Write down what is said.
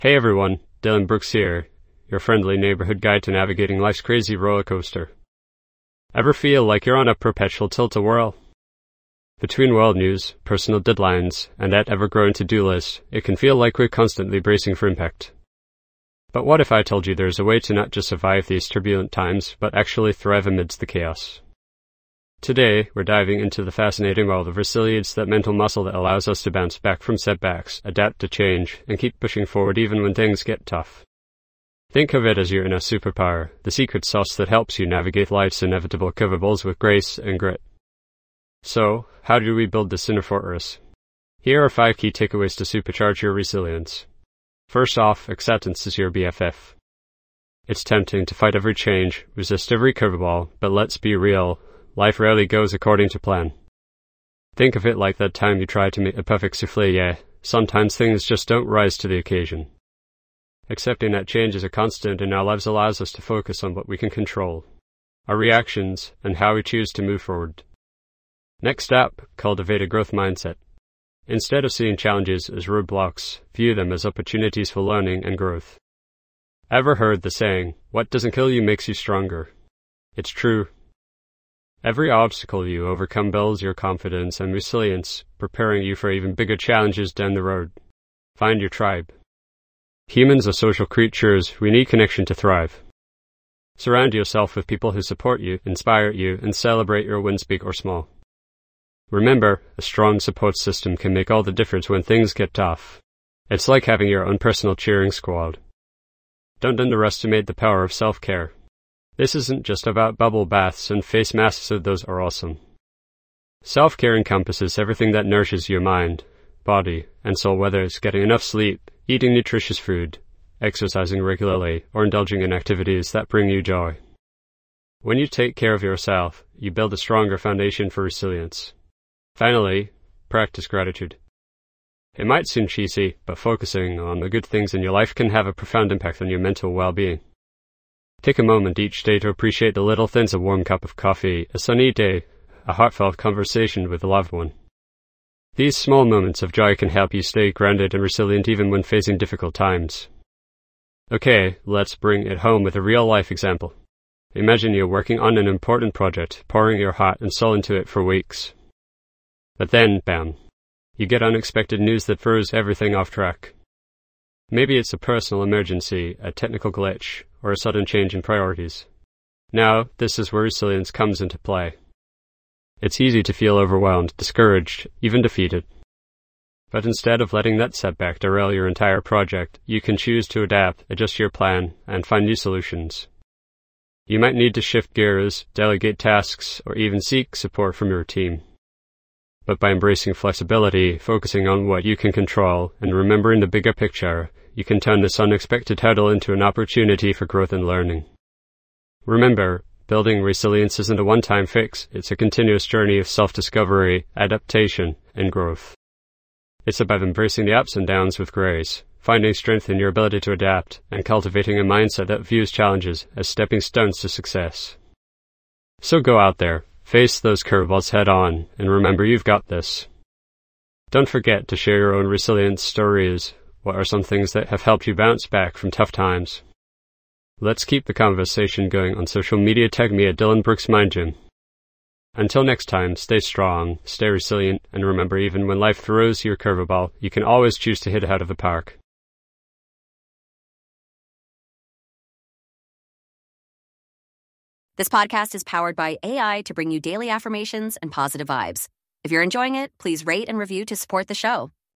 Hey everyone, Dylan Brooks here, your friendly neighborhood guide to navigating life's crazy roller coaster. Ever feel like you're on a perpetual tilt-a-whirl? Between world news, personal deadlines, and that ever-growing to-do list, it can feel like we're constantly bracing for impact. But what if I told you there's a way to not just survive these turbulent times, but actually thrive amidst the chaos? Today, we're diving into the fascinating world of resilience, that mental muscle that allows us to bounce back from setbacks, adapt to change, and keep pushing forward even when things get tough. Think of it as your inner superpower, the secret sauce that helps you navigate life's inevitable curveballs with grace and grit. So, how do we build this inner fortress? Here are 5 key takeaways to supercharge your resilience. First off, acceptance is your BFF. It's tempting to fight every change, resist every curveball, but let's be real. Life rarely goes according to plan. Think of it like that time you tried to make a perfect soufflé. Sometimes things just don't rise to the occasion. Accepting that change is a constant in our lives allows us to focus on what we can control, our reactions, and how we choose to move forward. Next up, cultivate a growth mindset. Instead of seeing challenges as roadblocks, view them as opportunities for learning and growth. Ever heard the saying, "What doesn't kill you makes you stronger"? It's true. Every obstacle you overcome builds your confidence and resilience, preparing you for even bigger challenges down the road. Find your tribe. Humans are social creatures. We need connection to thrive. Surround yourself with people who support you, inspire you, and celebrate your wins, big or small. Remember, a strong support system can make all the difference when things get tough. It's like having your own personal cheering squad. Don't underestimate the power of self-care. This isn't just about bubble baths and face masks, though those are awesome. Self-care encompasses everything that nourishes your mind, body, and soul, whether it's getting enough sleep, eating nutritious food, exercising regularly, or indulging in activities that bring you joy. When you take care of yourself, you build a stronger foundation for resilience. Finally, practice gratitude. It might seem cheesy, but focusing on the good things in your life can have a profound impact on your mental well-being. Take a moment each day to appreciate the little things: a warm cup of coffee, a sunny day, a heartfelt conversation with a loved one. These small moments of joy can help you stay grounded and resilient even when facing difficult times. Okay, let's bring it home with a real-life example. Imagine you're working on an important project, pouring your heart and soul into it for weeks. But then, bam, you get unexpected news that throws everything off track. Maybe it's a personal emergency, a technical glitch, or a sudden change in priorities. Now, this is where resilience comes into play. It's easy to feel overwhelmed, discouraged, even defeated. But instead of letting that setback derail your entire project, you can choose to adapt, adjust your plan, and find new solutions. You might need to shift gears, delegate tasks, or even seek support from your team. But by embracing flexibility, focusing on what you can control, and remembering the bigger picture, you can turn this unexpected hurdle into an opportunity for growth and learning. Remember, building resilience isn't a one-time fix. It's a continuous journey of self-discovery, adaptation, and growth. It's about embracing the ups and downs with grace, finding strength in your ability to adapt, and cultivating a mindset that views challenges as stepping stones to success. So go out there, face those curveballs head-on, and remember, you've got this. Don't forget to share your own resilience stories. What are some things that have helped you bounce back from tough times? Let's keep the conversation going on social media. Tag me at Dylan Brooks Mind Gym. Until next time, stay strong, stay resilient, and remember, even when life throws you a curveball, you can always choose to hit it out of the park. This podcast is powered by AI to bring you daily affirmations and positive vibes. If you're enjoying it, please rate and review to support the show.